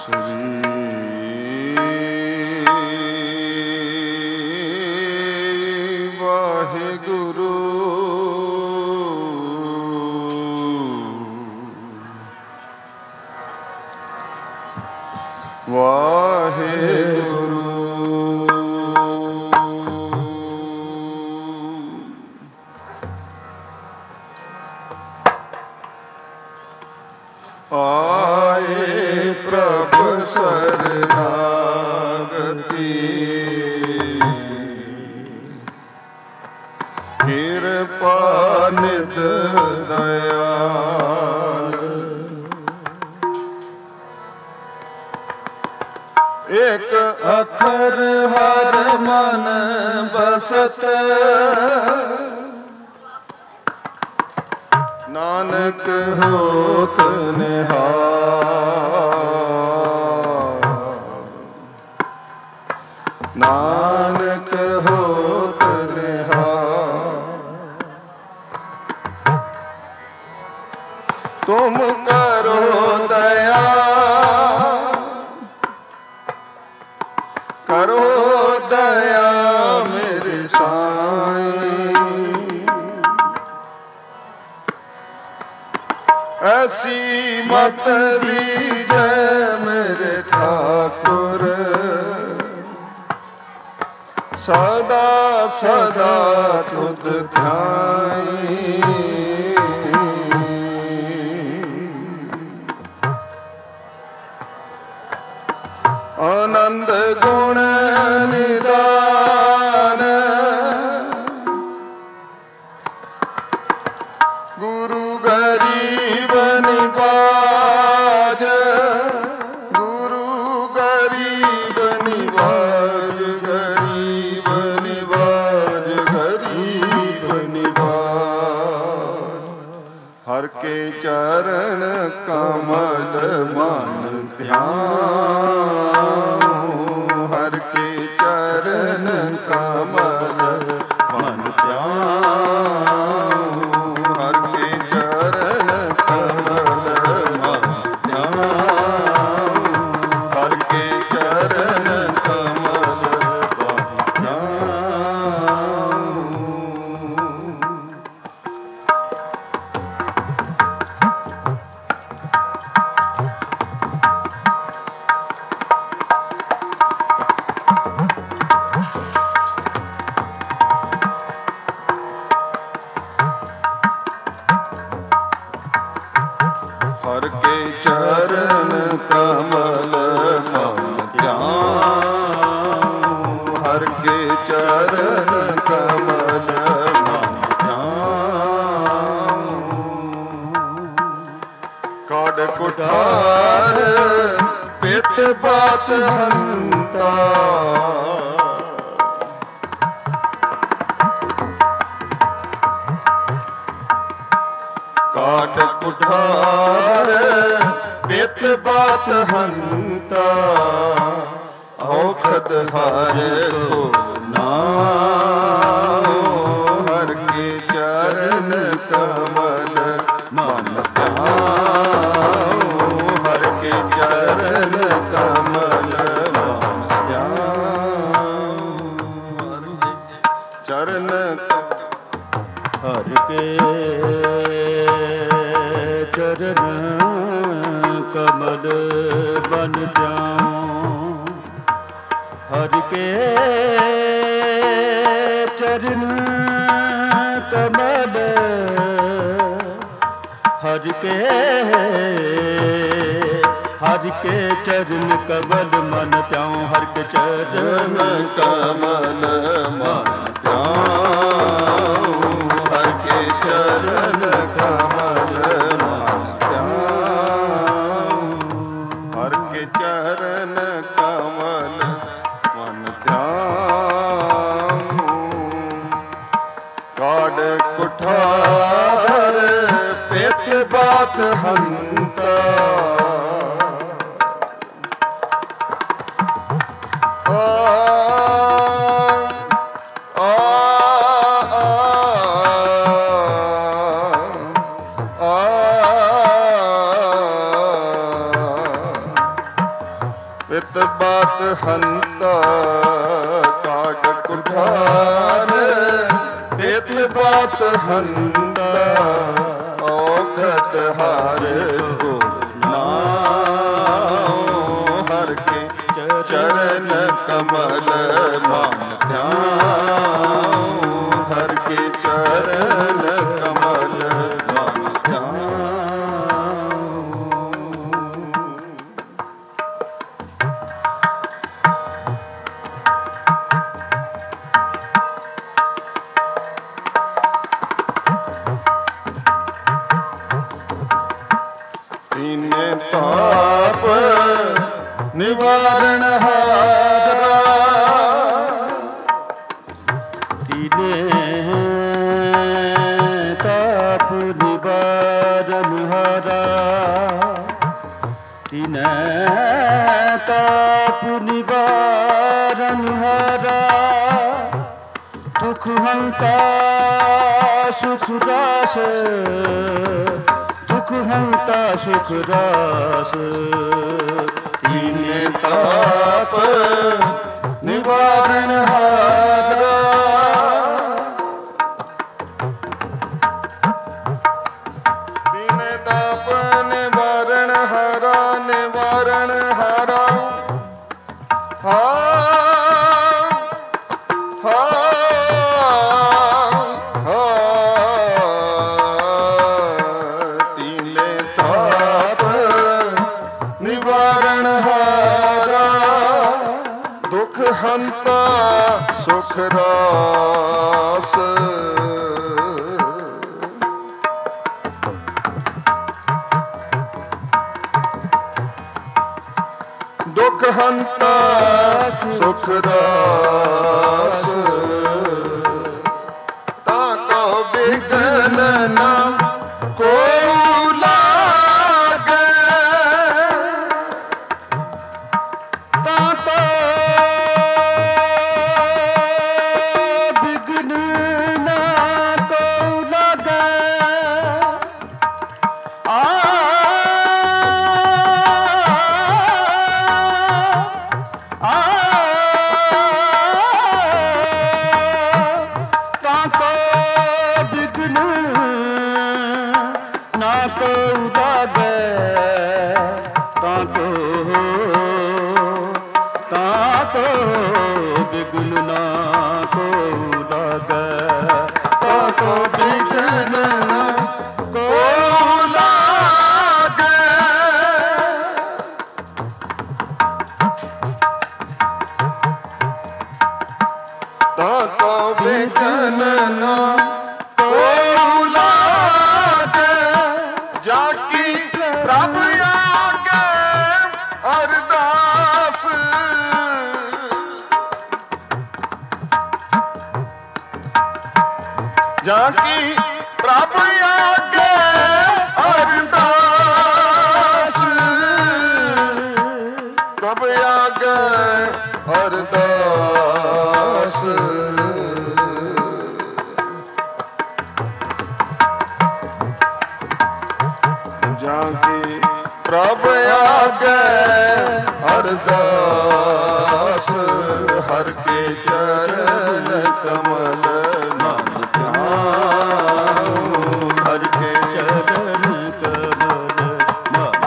ਆਏ ਪ੍ਰਭ ਸਰਨਾਗਤੀ, ਕਿਰਪਾ ਨਿਧ ਦਇਆਲ। ਇੱਕ ਅੱਖਰ ਹਰ ਮਨ ਬਸਤ, ਨਾਨਕ ਹੋਤ ਨਿਹਾਲ। ਨਾਨਕ ਹੋਤ ਨਿਹਾਲ। ਤੁਮ ਕਰੋ ਦਇਆ, ਕਰੋ ਦਇਆ ਮੇਰੇ ਸਾਈਂ। ਐਸੀ ਮਤ ਦੀਜੈ ਮੇਰੇ ਠਾਕੁਰ, ਸਦਾ ਸਦਾ ਤੁਧ ਧਿਆਈ। ਆਨੰਦ ਗੁਣ ਨਿਦਾਨ, ਗੁਰੂ ਗਰੀਬ ਨਿਵਾਜ। ਗੁਰੂ ਗਰੀਬ ਨਿਵਾਜ, ਗਰੀਬ ਨਿਵਾਜ, ਗਰੀਬ ਨਿਵਾਜ। ਹਰ ਕੇ ਚਰਨ ਕਮਲ ਮਨ ਧਿਆਉ। ਹਰ ਕੇ ਚਰਨ ਕਮਲ ਮਨ ਧਿਆਉ। ਹਰ ਕੇ ਚਰਨ ਕਮਲ ਮਨ ਧਿਆਉ। ਹਰ ਕੇ ਚਰਨ ਕਮਲ ਮਨ ਧਿਆਉ। ਹਰ ਕੇ ਚਰਨ ਕਮਲ ਮਨ ਧਿਆਉ। ਹਰ ਕੇ ਚਰਨ ਕਮਲ ਮਨ ਧਿਆਉ। ਕੜ ਕੁਠਾਰ ਪਿਤ ਬਾਤ ਹੰਤਾ, ਕਾਟ ਕੁਠਾਰ ਪਿਤ ਬਾਤ ਹੰਤਾ। ਔਖਦ ਹਰ ਕੋ ਨਾਉ। ਹਰ ਕੇ ਚਰਨ ਕਮਲ ਮਨ ਧਿਆਉ। ਹਰ ਕੇ ਚਰਨ ਕਮਲ ਮਨ ਧਿਆਉ। ਚਰਨ ਹਰ ਕੇ ਚਰਨ ਕਮਲ ਬਨ ਧਿਆਉ। ਹਰ ਕੇ ਚਰਨ ਕਮਲ, ਹਰ ਕੇ ਚਰਨ ਕਮਲ ਮਨ ਧਿਆਉ। ਹਰ ਕੇ ਚਰਨ ਕਮਲ ਮਨ ਧਿਆਉ। ਹਰ ਕੇ ਚਰਨ ਕਮਲ ਮਨ ਧਿਆਉ। ਹਰ ਕੇ ਚਰਨ ਕਮਲ ਮਨ ਧਿਆਉ। ਕਾੜ ਕੁਠਾਰ ਪਿਤ ਬਾਤ ਹੰਤਾ। ਬਾਤ ਹੰਤਾ ਕਾਟ ਕੁਠਾਰ ਪਿਤ ਬਾਤ ਹੰਤਾ ਔਖਦ ਹਰ ਕੋ ਨਾਮ ਹਰ ਕੇ ਚਰਨ ਕਮਲ ਮਨ ਧਿਆਨ ਹਰ ਕੇ ਚਰਨ ਕਮਲ ਮਨ ਧਿਆਨ। ਤੀਨੇ ਤਾਪ ਨਿਵਾਰਨ ਹਾਰਾ ਤੀਨੇ ਤਾਪ ਨਿਵਾਰਨ ਹਾਰਾ ਤੀਨੇ ਤਾਪ ਨਿਵਾਰਨ ਹਾਰਾ ਦੁਖ ਹੰਤਾ ਸੁਖ ਰਾਸ ਦੁਖ ਹੰਤਾ ਸੁਖ ਰਾਸ ਤੀਨੇ ਤਾਪ ਨਿਵਾਰਨ ਹਾਰਾ ਤੀਨੇ ਤਾਪ ਨਿਵਾਰਨ ਹਾਰਾ ਨਿਵਾਰਨ ਹਾਰਾ ਹਾ ਹਾ ਹਾ ਤੀਨੇ ਤਾਪ ਨਿਵਾਰਨ ਹਾਰਾ ਦੁਖ ਹੰਤਾ ਸੁਖ ਰਾਸ ਦੁਖ ਹੰਤਾ ਸੁਖ ਰਾਸ ਤਾਂ ਕੋ ਬਿਗਨ ਨਾ ਕੋ ਲਾਗੇ ਤਾਂ ਕੋ ਬਿਗਨ ਨਾ ਕੋ ਲਾਗੇ ਆ ਤਾਂ ਕੋ ਬਿਗਨ ਨਾ ਕੋ ਲਾਗੇ ਤਾਂ ਕੋ ਬਿਗਨ ਨਾ ਕੋ ਲਾਗੇ ਤਾਂ ਕੋ ਬਿਗਨ ਨਾ ਕੋ ਲਾਗੇ ਤਾਂ ਕੋ ਬਿਗਨ ਨਾ ਕੋ ਲਾਗੇ ਜਾ ਕੀ ਪ੍ਰਭ ਆਗੇ ਅਰਦਾਸ ਜਾ ਕੀ ਪ੍ਰਭ ਆਗੇ ਅਰਦਾਸ ਪ੍ਰਭ ਆਗੇ ਅਰਦਾਸ ਜਾ ਕੀ ਪ੍ਰਭ ਆਗੇ ਅਰਦਾਸ ਹਰ ਕੇ ਚਰਨ ਕਮਲ ਮਨ ਧਿਆਨ ਹਰ ਕੇ ਚਰਨ ਕਮਲ ਮਨ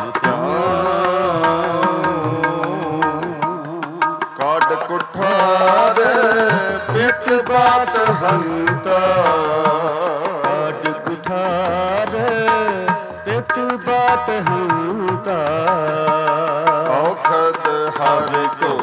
ਧਿਆਨ ਕਾਢ ਕੁਠਾਰ ਪਿਤ ਬਾਤ ਹੰਤਾ ਕਾਢ ਕੁਠਾਰ ਪਿਤ ਬਾਤ ਹੰਤਾ ਔਖਦ ਹਰ ਕੋ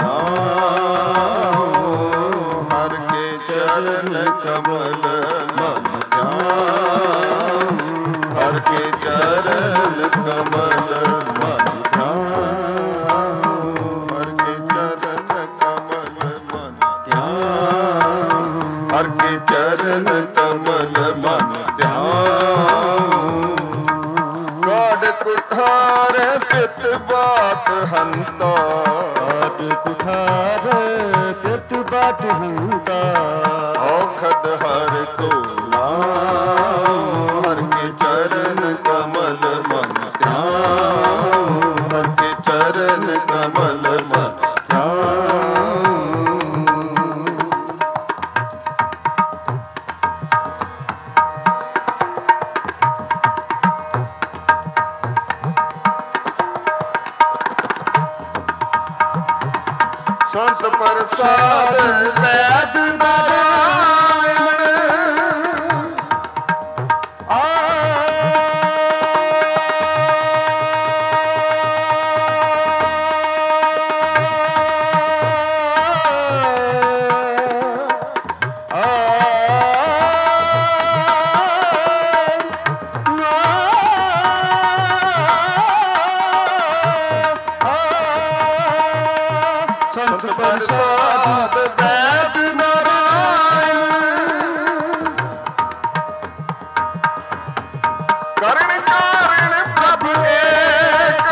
ਨਾਮ ਹਰ ਕੇ ਚਰਨ ਕਮਲ ਮਨ ਧਿਆਨ ਹਰ ਕੇ ਚਰਨ ਕਮਲ ਮਨ ਧਿਆਨ ਹਰ ਕੇ ਚਰਨ ਕਮਲ ਮਨ ਧਿਆਨ ਹਰ ਕੇ ਚਰਨ ਕਮਲ ਮਨ ਧਿਆਨ ਕਾਢ ਕੁਠਾਰ ਪਿਤ ਬਾਤ ਹੰਤਾ ਕਾਢ ਕੁਠਾਰ ਪਿਤ ਬਾਤ ਹੰਤਾ ਔਖਦ ਹਰ ਕੋ ਨਾਮ ਹਰ ਕੇ ਚਰਨ ਕਮਲ ਮਨ ਧਿਆਨ ਹਰ ਕੇ ਚਰਨ ਕਮਲ ਮਨ ਸੰਤ ਪ੍ਰਸਾਦ ਵੈਦ ਨਾਰਾਇਣ ਸੰਤ ਪ੍ਰਸਾਦ ਵੈਦ ਨਾਰਾਇਣ ਕਰਨ ਕਾਰਨ ਪ੍ਰਭ ਏਕ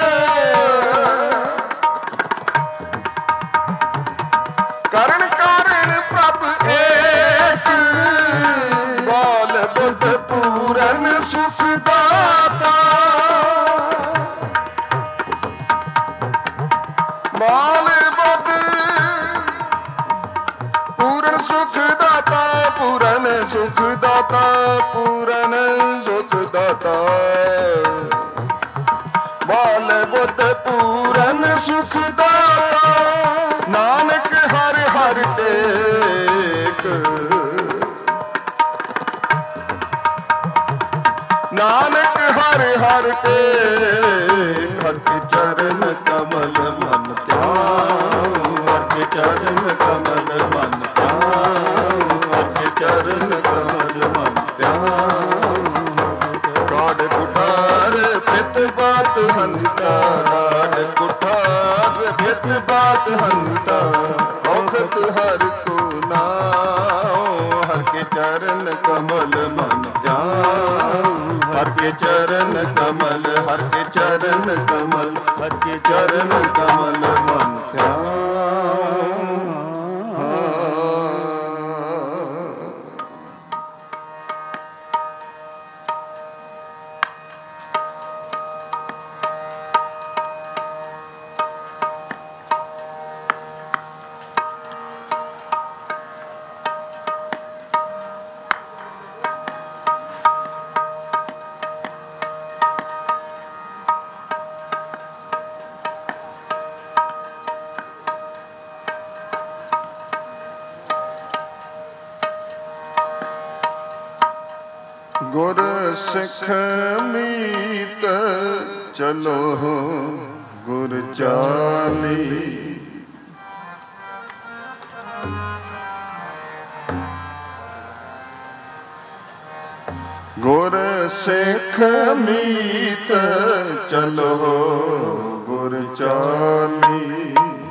ਕਰਨ ਕਾਰਨ ਪ੍ਰਭ ਏਕ ਬਾਲ ਬੁੱਧ ਪੂਰਨ ਸੁਖ ਦਾਤਾ ਬਾਲ ਬੁੱਧ ਪੂਰਨ ਸੁਖ ਦਾਤਾ ਪੂਰਨ ਸੁਖ ਦਾਤਾ ਪੂਰਨ ਸੁਖ ਦਾਤਾ ਬਾਲ ਬੁੱਧ ਪੂਰਨ ਸੁਖ ਦਾਤਾ ਨਾਨਕ ਹਰ ਹਰ ਟੇਕ ਨਾਨਕ ਹਰ ਹਰ ਟੇਕ ਹਰ ਕੇ ਚਰਨ ਕਮਲ ਮਨ ਧਿਆਨ ਹਰ ਕੇ ਚਰਨ ਕਮਲ ਮਨ ਧਿਆਨ ਹਰ ਕੇ ਚਰਨ ਕਮਲ ਮਨ ਧਿਆਨ ਕਾੜ ਕੁਠਾਰ ਪਿਤ ਬਾਤ ਹੰਤਾ ਕਾੜ ਕੁਠਾਰ ਪਿਤ ਬਾਤ ਹੰਤਾ ਔਖਤ ਹਰ ਕੋ ਨਾਉ ਹਰ ਕੇ ਚਰਨ ਕਮਲ ਮਨ ਧਿਆਨ ਹਰ ਕੇ ਚਰਨ ਕਮਲ ਹਰ ਕੇ ਚਰਨ ਕਮਲ ਹਰ ਕੇ ਚਰਨ ਕਮਲ ਮਨ ਧਿਆਨ ਗੁਰ ਸਿੱਖ ਮੀਤ ਚਲੋ ਗੁਰ ਚਾਲੀ ਗੁਰ ਸਿੱਖ ਮੀਤ ਚਲੋ ਗੁਰ ਚਾਲੀ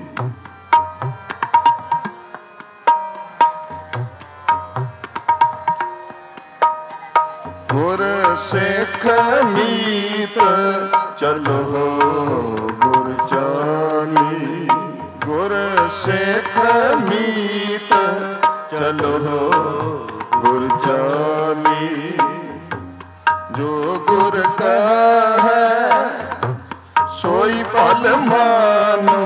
ਗੁਰ ਸਿੱਖ ਮੀਤ ਚਲੋ ਗੁਰ ਚਾਲੀ ਗੁਰ ਸਿੱਖ ਮੀਤ ਚਲੋ ਗੁਰ ਚਾਲੀ ਜੋ ਗੁਰ ਕਾ ਹੈ ਸੋਈ ਭਲ ਮਾਨੋ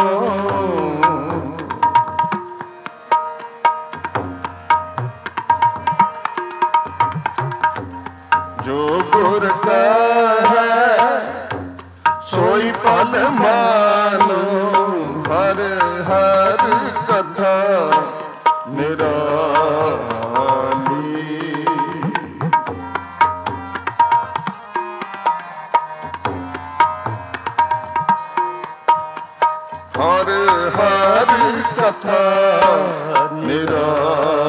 ਜੋ ਗੁਰ ਕਾ ਹੈ ਸੋਈ ਭਲ ਮਾਨੋ ਹਰ ਹਰ ਕਥਾ ਨਿਰਾਲੀ ਹਰ ਹਰ ਕਥਾ ਨਿਰਾਲੀ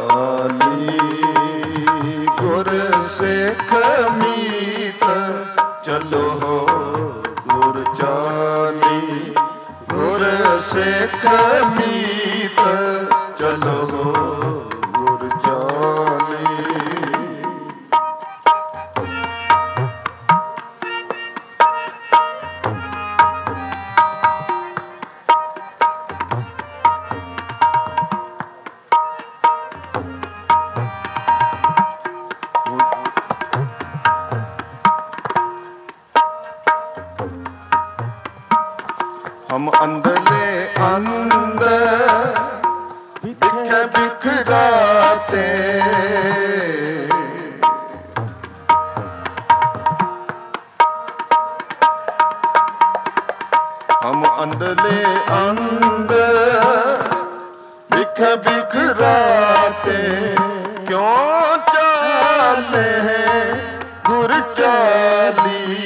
ਗੁਰ ਸਿੱਖ ਮੀਤ ਚਲੋ ਗੁਰ ਚਾਲੀ ਗੁਰ ਸਿੱਖ ਮੀਤ ਚਲੋ ਗੁਰ ਚਾਲੀ ਹਮ ਅੰਦਲੇ ਅੰਦਰ ਬਿਖੇ ਬਿਖਰਾਤੇ ਹਮ ਅੰਦਲੇ ਅੰਦਰ ਚਾਲੀ।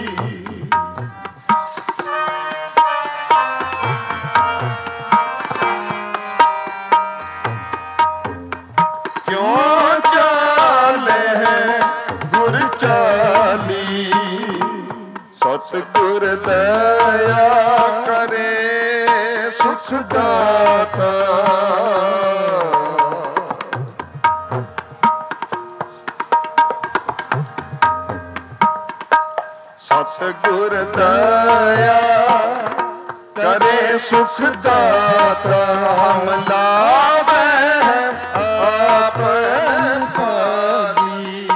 ਕਿਉਂ ਚਾਲੇ ਗੁਰ ਚਾਲੀ, ਸਤਿਗੁਰ ਦਇਆ ਕਰੇ ਸੁਖ ਦਾਤਾ। ਸਤਿਗੁਰ ਦਇਆ ਕਰੇ ਸੁਖ ਦਾਤਾ। ਹਮ ਲਾਵੈ ਆਪ ਪਾਲੀ।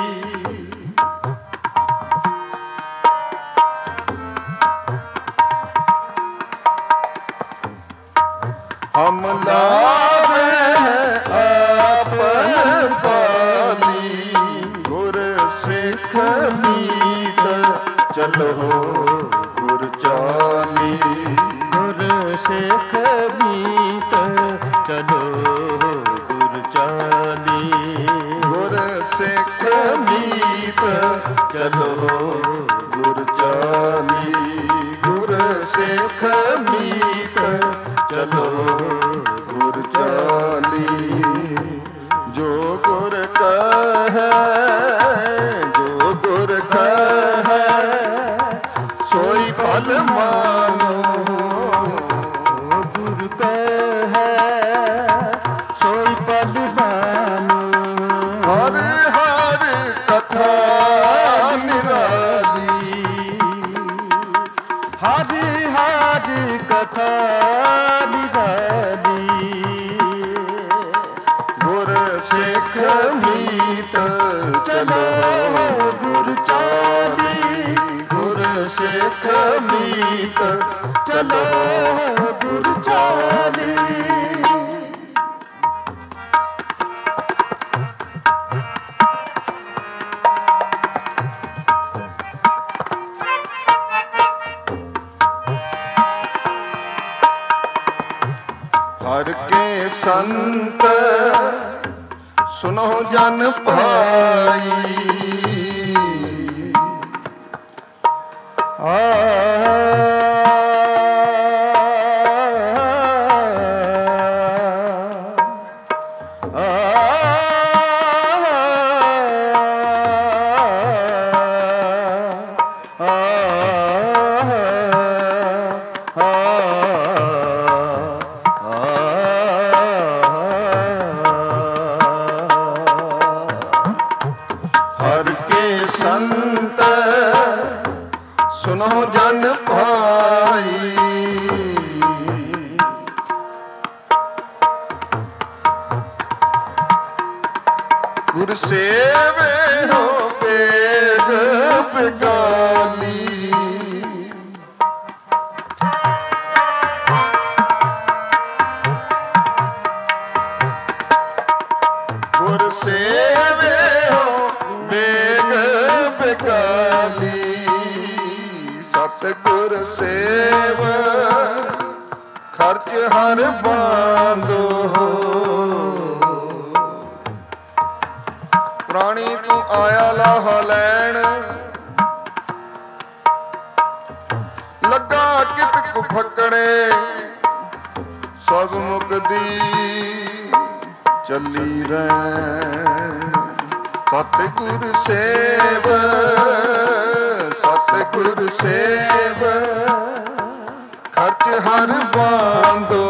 ਹਮ ਲਾਵੈ ਆਪ ਪਾਲੀ। ਗੁਰ ਸਿੱਖ ਮੀਤ ਚਲੋ ਗੁਰ ਚਾਲੀ। ਗੁਰ ਸਿੱਖ ਮੀਤ ਚਲੋ ਗੁਰ ਚਾਲੀ। ਗੁਰ ਸਿੱਖ ਮੀਤ ਚਲੋ ਗੁਰ ਚਾਲੀ। ਗੁਰ ਸਿੱਖ ਮੀਤ ਚਲੋ ਗੁਰ ਚਾਲੀ। ਜੋ ਗੁਰ ਕਹੈ ਜੋ ਗੁਰ ਕਹੈ ਸੋਈ ਫਲ ਮਾਨੋ। ਗੁਰ ਕਹੈ ਸੋਈ ਫਲ ਮਾਨੋ। ਹਰ ਹਰ ਕਥਾ ਨਿਰਾਲੀ। ਹਰਿ ਹਰਿ ਕਥਾ ਨਿਰਾਲੀ। ਗੁਰ ਸਿੱਖ ਮੀਤ ਚਲੋ ਗੁਰ ਚਾਲੀ। ਗੁਰ ਸਿੱਖ ਮੀਤ ਚਲੋ ਗੁਰ ਚਾਲੀ। ਹਰ ਕੇ ਸੰਤ ਸੁਨੋ ਜਨ ਭਾਈ। ਹਰ ਕੇ ਸੰਤ ਸੁਨੋ ਜਨ ਭਾਈ। ਗੁਰ ਸੇਵੇ ਹੋ ਬੇਗ ਬਿਗਾਲੀ। ਗੁਰ ਸੇਵੇ ਹੋ ਬੇਗ ਬਿਗਾਲੀ। ਸਤਿਗੁਰ ਸੇਵ ਖਰਚ ਹਰ ਬਾਂਧੋ। ਪ੍ਰਾਣੀ ਤੂੰ ਆਇਆ ਲਾਹ ਲੈਣ, ਲੱਗਾ ਕਿਤ ਕੁ ਫਕੜੇ। ਸਭ ਮੁਕਦੀ ਚੱਲੀ ਰਹਿ। ਸਤਿਗੁਰ ਸੇਵ ਸਤਿਗੁਰ ਸੇਵ ਖਰਚ ਹਰ ਬਾਂਧੋ।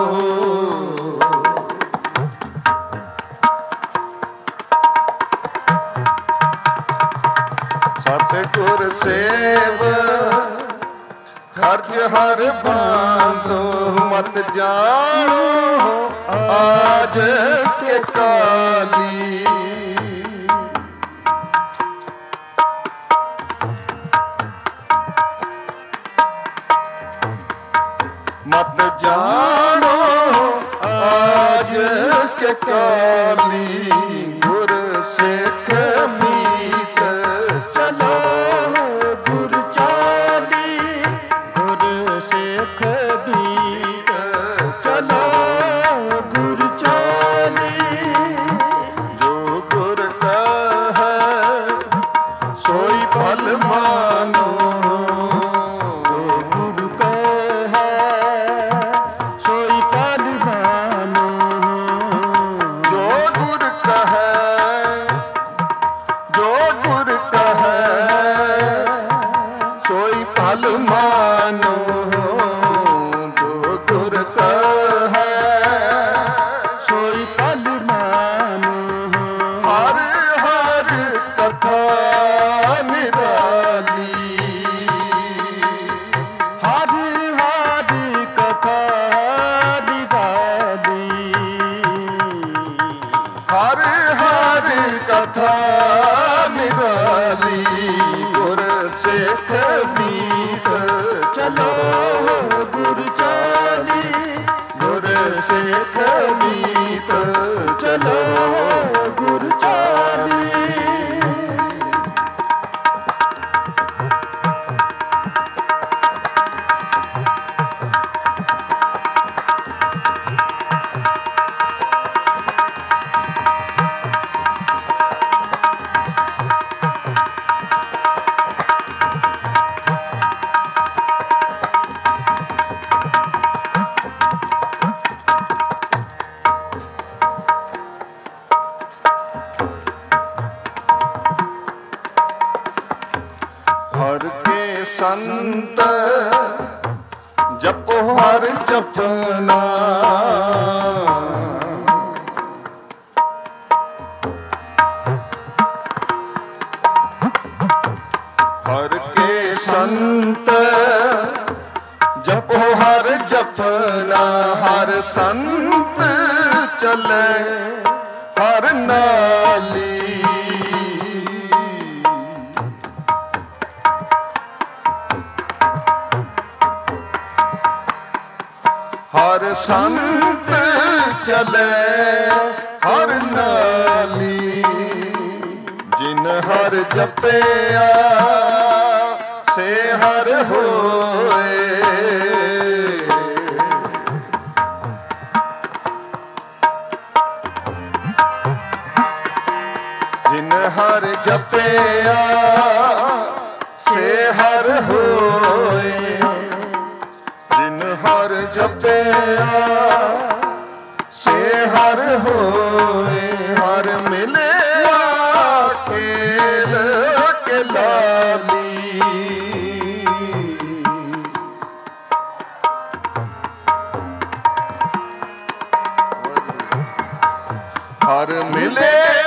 ਸਤਿਗੁਰ ਸੇਵ ਖਰਚ ਹਰ ਬਾਂਧੋ। ਮਤ ਜਾਣੋ ਆਜ ਕੇ ਕਾਲੀ। ਮਤ ਜਾਣੋ ਆਜ ਕੇ ਕਾਲੀ। ਗੁਰ ਸਿੱਖ ਮੀਤ ਚਲੋ ਗੁਰ ਚਾਲੀ। ਗੁਰ ਸਿੱਖ ਮੀਤ ਚਲੋ ਗੁਰ ਚਾਲੀ। ਜੋ पल मानो जो गुर कहे सोई पल मानो हर हर कथा निराली हर हर कथा निराली हर हर कथा निराली गुर सिख मीत चलो गुरु चाली गुर सिख मीत चलो गुरु चाली हर के संत जपो हर जपना हर के संत जपो हर जपना हर संत चले हर नाली हर संत चले हर नाली जिन हर जपया से हर होए जिन हर जपया से हर होए जिन हर जपया से हर होए हर मिले खेल के लाली हर मिले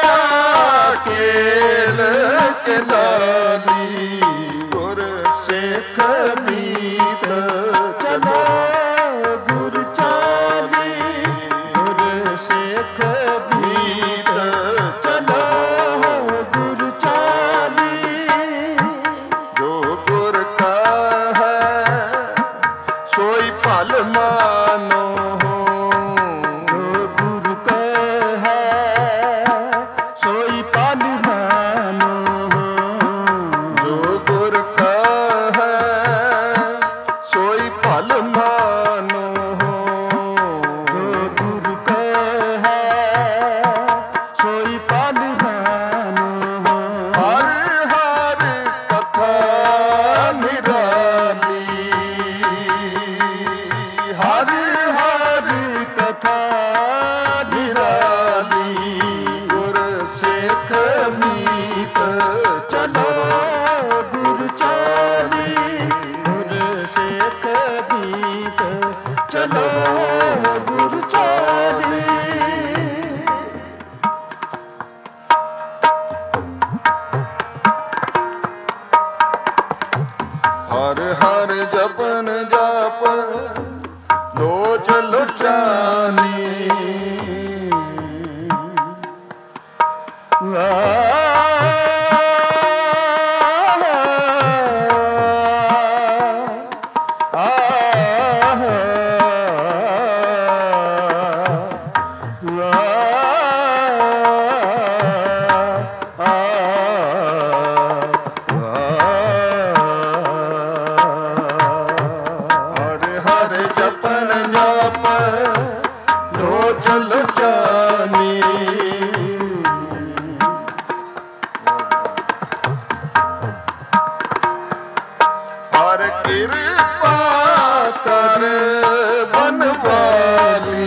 खेल के लाली गुर सिख मीत चलो गुरु चाली गुरु सिख मीत चलो गुरु चाली जो गुर का है सोई पल मानो जो गुरु का है सोई पल मानो जो गुर का है सोई पल मानो जो गुरु का है सोई पल मानो हर हर कथा निराली हर हर कथा निराली गुर सिख मीत चलो गुरु चाली गुरु सिख मीत चलो गुरु चाली हर हर जपन जाप लोच लुचानी हर हर जपन जाप लोच लुचानी हर कृपा कर बनवाली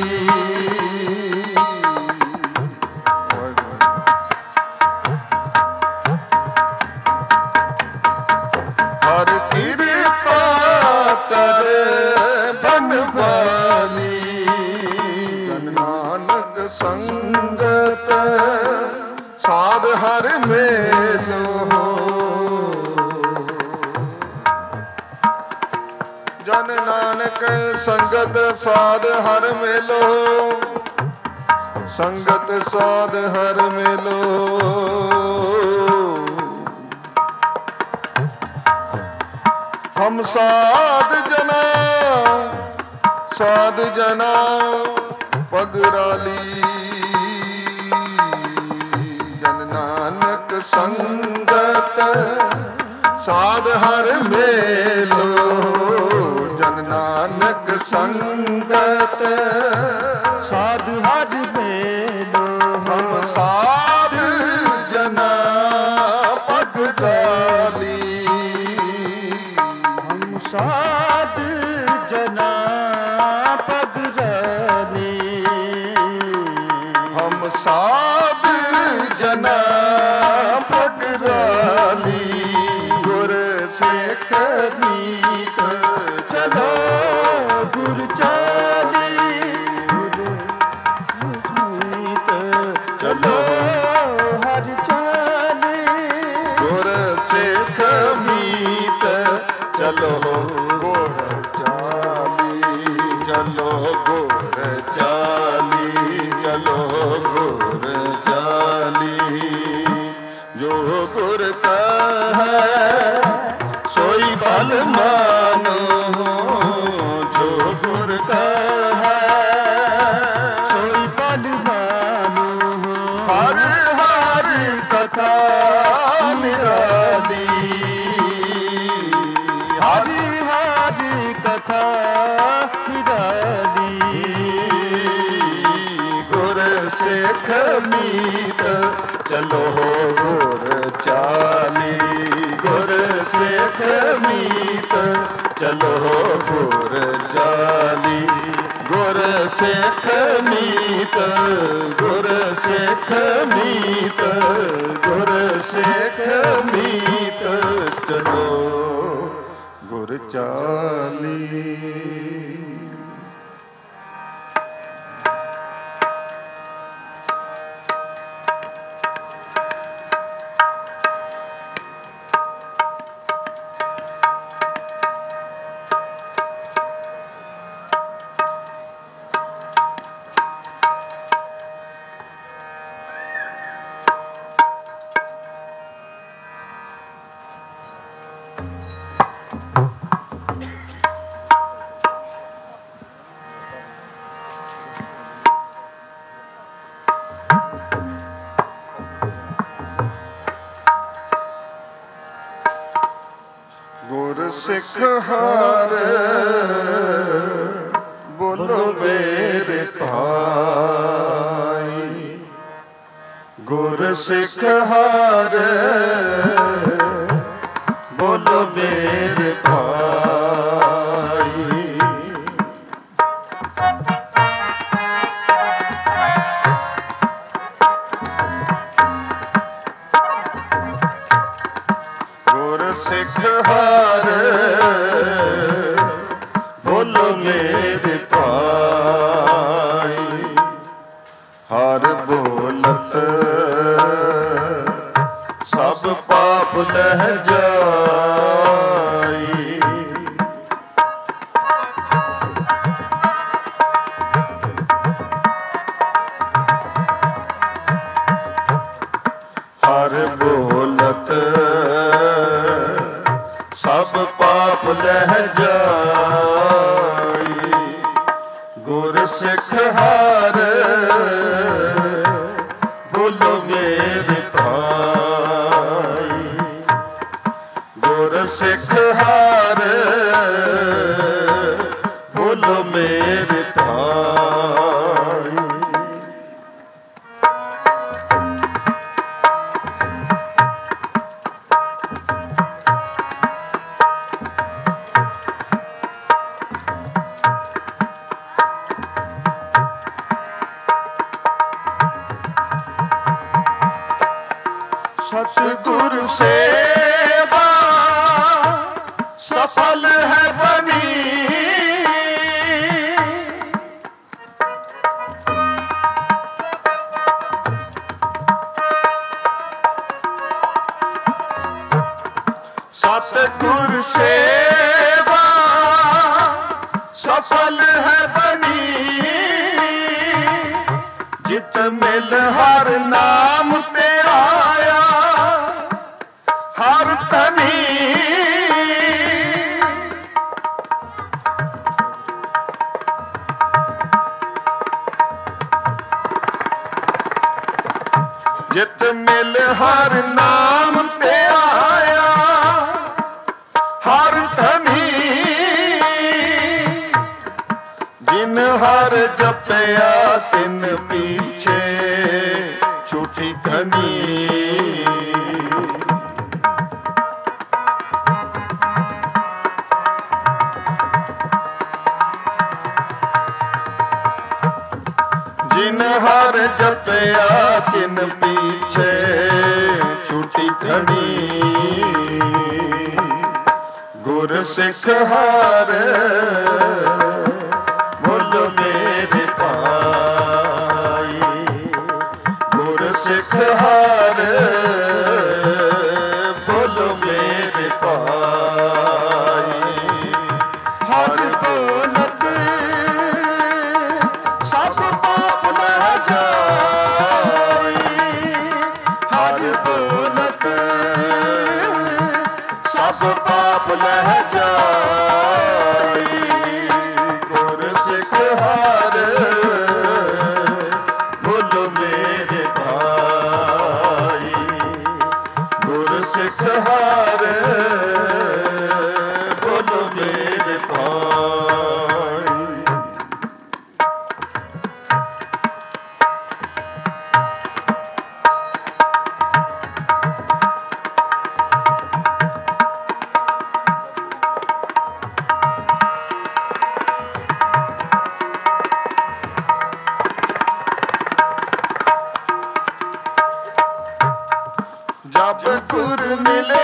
हर कृपा ਜਨ ਨਾਨਕ ਸੰਗਤ ਸਾਧ ਹਰ ਮੇਲੋ, ਸੰਗਤ ਸਾਧ ਹਰ ਮੇਲੋ। ਹਮ ਸਾਧ ਜਨਾ ਪਗਰਾਲੀ, ਜਨ ਨਾਨਕ ਸੰਗਤ ਸਾਧ ਹਰ ਮੇਲੋ, ਜਨ ਨਾਨਕ ਸੰਗਤ ਸਾਧ ਹਰ ਮੇਲੋ। ਹਮ ਸਾਧ ਜਨਾ ਪਗਰਾਲੀ, ਹਮ ਸਾਧ ਜਨਾ ਪਗਰਾਲੀ, ਹਮ ਸਾਧ ਜਨਾ ਪਗਰਾਲੀ। ਗੁਰ ਸਿੱਖ ਮੀਤ ਚਲੋ ਗੁਰ ਚਾਲੀ, ਮੀਤ ਚਲੋ ਹਰ ਚਾਲੀ। ਗੁਰ ਸਿੱਖ ਮੀਤ ਚਲੋ ਗੁਰ ਚਾਲੀ, ਚਲੋ ਗੁਰ ਚਾਲੀ, ਚਲੋ ਗੁਰ ਚਾਲੀ। ਜੋ ਗੁਰ ਕਹੈ ਸੋਈ ਬਲ ਮਾਨੋ, ਜੋ ਗੁਰ ਕਹੈ ਸੋਈ ਬਲ ਮਾਨੋ। ਹਰ ਹਰ ਕਥਾ ਨਿਰਾਲੀ, ਹਰਿ ਹਰਿ ਕਥਾ ਨਿਰਾਲੀ। ਗੁਰ ਸਿੱਖ ਮੀਤ ਚਲੋ ਗੁਰ ਚਾਲੀ, ਗੁਰ ਸਿੱਖ ਮੀਤ ਚਲੋ ਗੁਰ ਚਾਲੀ। ਗੁਰ ਸਿੱਖ ਮੀਤ, ਗੁਰ ਸਿੱਖ ਮੀਤ, ਗੁਰ ਸਿੱਖ ਮੀਤ ਚਲੋ ਗੁਰ ਚਾਲੀ। ਗੁਰ ਸਿੱਖ ਹਾਰ ਬੋਲੋ ਮੇਰੇ ਭਾਈ, ਗੁਰ ਸਿੱਖ ਹਾਰ ਬੋਲੋ ਮੇਰੇ ਭਾਈ। ਗੁਰ ਸਿੱਖ ਹਾਰ ਬੋਲੋ ਮੇਰੇ ਭਾਈ। ਹਰ ਬੋਲਤ ਸਭ ਪਾਪ ਲਹਿ ਜਾਈ। ਹਰ ਬੋਲਤ ਸਭ ਪਾਪ ਲਹਿ ਜਾਈ। ਗੁਰ ਸਿੱਖ ਹਾਰ ਬੋਲੋ ਮੇਰੇ ਭਾਈ। ਗੁਰ ਸਿੱਖ ਹਾਰ ਬੋਲੋ ਮੇਰੇ ਭਾਈ। ਸਤਿਗੁਰ ਸੇਵਾ ਸਫਲ ਹੈ ਬਣੀ। ਸਤਿਗੁਰ ਸੇਵਾ सफल है बनी जित मिल हर नाम ते आया हर तनी जित मिल हर नाम ते आया हर धनी जिन हर जपया तिन पीछे छूटी धनी जिन हर जपया तिन पीछे छूटी घड़ी गुर सिख हार मुल मेरे पाई गुर सिख हार मुल मेरे पाई हर बोलत सब पाप लह जाई हर बोलत सब पाप लह जाई गुर सिख हार मुल मेरे भाई गुर सिख हार मुल मेरे भाई जब गुर मिले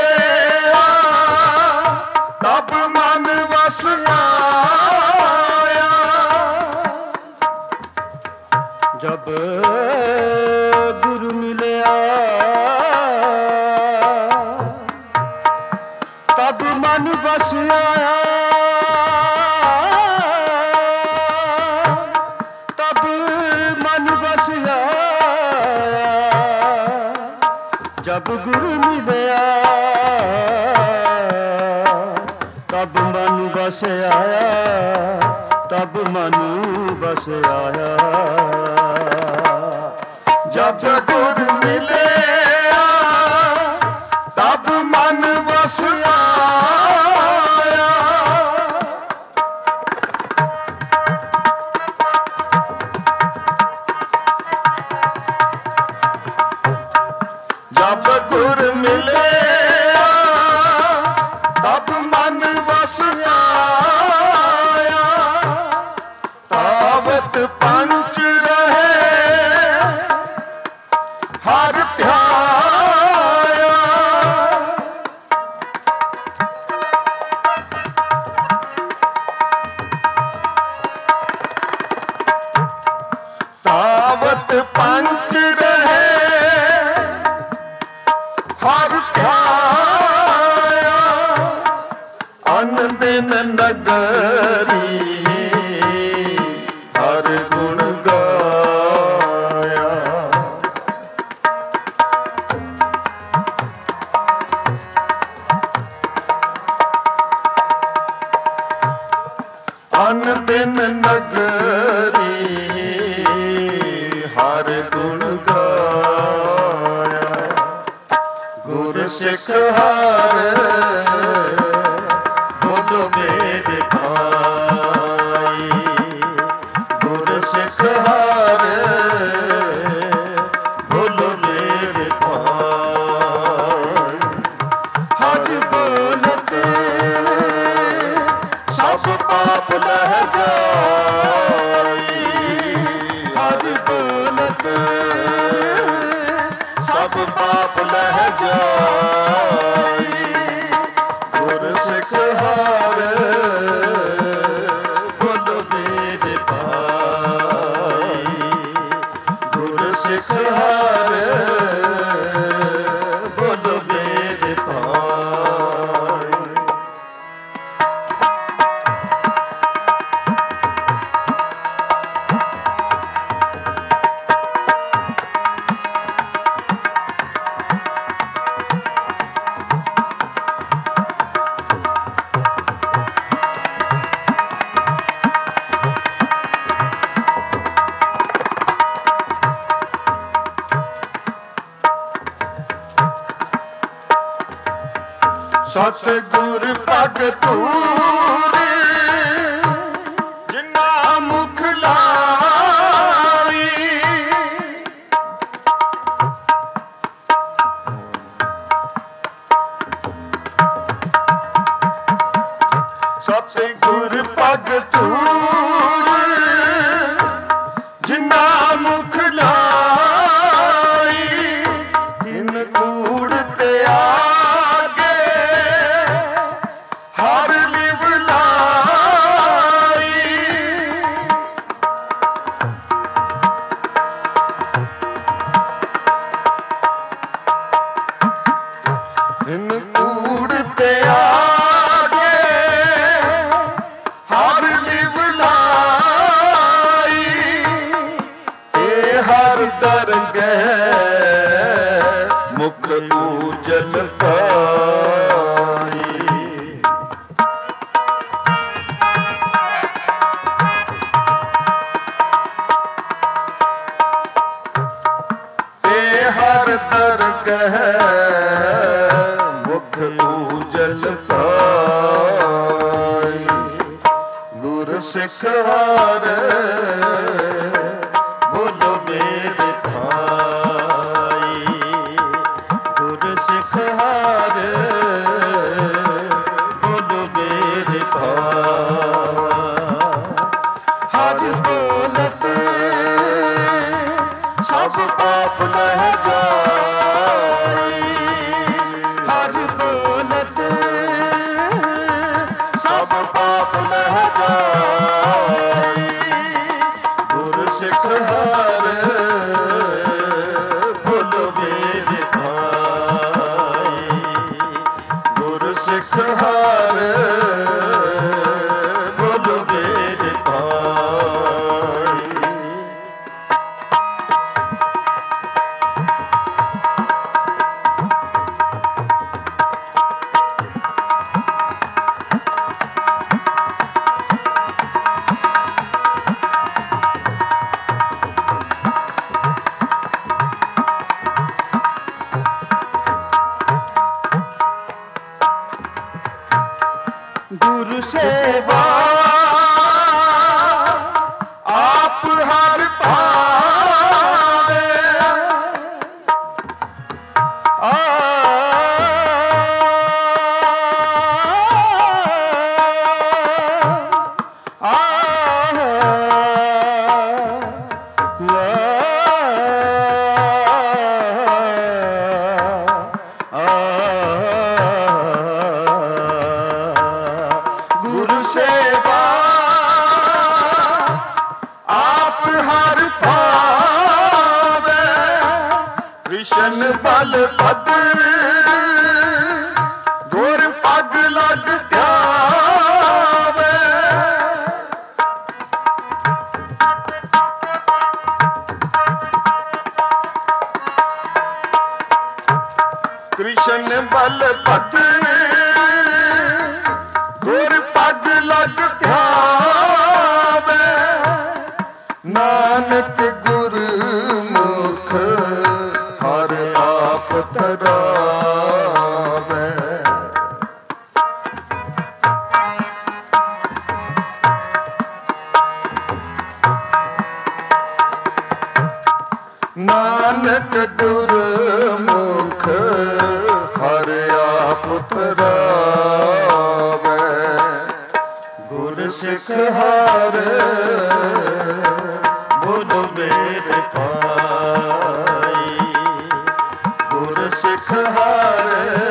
तब मन वस आया जब गुरु मिलया तब मन बस आया तब मन बस आया जब गुरु मिलया तब मन बस आया तब मन बस आया जब गुर मिले तब मन वस आया जब गुर मिले तब मन वस आया तावत पंच रहे हर ध्याया तावत पंच रहे हर ध्याया अन दिन नगरी हर गुण गाया अन दिन नगरी हर गुण गाया गुर सिख हार मुल मेरे भाई गुर सिख हार मुल मेरे भाई हर बोलत सब पाप लह जाई हर बोलत सब पाप लह जाई गुर सिख हार मुल मेरे भाई गुर सिख हार मुल मेरे भाई ਸਤਿਗੁਰ ਭਗਤੂਰ ਜਿਨਾ ਮੁਖ ਲਾਈ। ਸਤਿਗੁਰ ਭਗਤੂਰ ਜਿਨਾ ਮੁਖ ਲਾਈ। ਤਿਨ ਕੂੜ ਤਿਆਗੇ ਹਰ ਲਿਵ ਲਾਈ। ਤਿਨ ਕੂੜ ਤਿਆਗੇ ਹਰ ਲਿਵ ਲਾਈ। ਇਹ ਹਰ ਦਰਗਹਿ ਮੁਖ ਊਜਲ ਪਾਈ। ਇਹ ਹਰ ਦਰਗਹਿ ਮੁਖ ਊਜਲ ਪਾਈ। ਗੁਰ ਸਿੱਖ ਹਾਰ ਬੋਲੋ ਮੇਰੇ ਭਾਈ। ਗੁਰ ਸਿੱਖ ਹਾਰ ਬੋਲੋ ਮੇਰੇ ਭਾਈ। ਹਰ ਬੋਲਤ ਸਭ ਪਾਪ ਲਹਿ ਜਾਈ। ਹਰ ਬੋਲਤ ਸਭ ਪਾਪ ਲਹਿ ਜਾਈ। ਗੁਰ ਸਿੱਖ ਹਾਰ ਬੋਲੋ ਮੇਰੇ ਭਾਈ। ਗੁਰ ਸਿੱਖ ਹਾਰ ਬੋਲੋ ਮੇਰੇ ਭਾਈ। ਗੁਰੂ ਸੇਵਾ ਆਪ ਹਰ ਪਾਵੇ। ਗੁਰੂ ਸੇਵਾ ਆਪ ਹਰ ਪਾਵੇ। ਕ੍ਰਿਸ਼ਨ ਬਲ ਭਦਰ ਗੁਰ ਪਗ ਲਗ ਧਿਆਵੇ। ਕ੍ਰਿਸ਼ਨ ਬਲ ਭਦਰ ਗੁਰ ਪਗ ਲਗ ਧਿਆਵੇ। ਨਾਨਕ ਗੁਰ ਮੁਖ ਹਰ ਆਪ ਧਰਾਵੇ। ਨਾਨਕ ਗੁਰ ਮੁਖ ਹਰ ਆਪ ਧਰਾਵੇ। ਗੁਰ ਸਿੱਖ ਹਾਰ ਬੋਲੋ ਮੇਰੇ ਭਾਈ। ਗੁਰ ਸਿੱਖ ਹਾਰ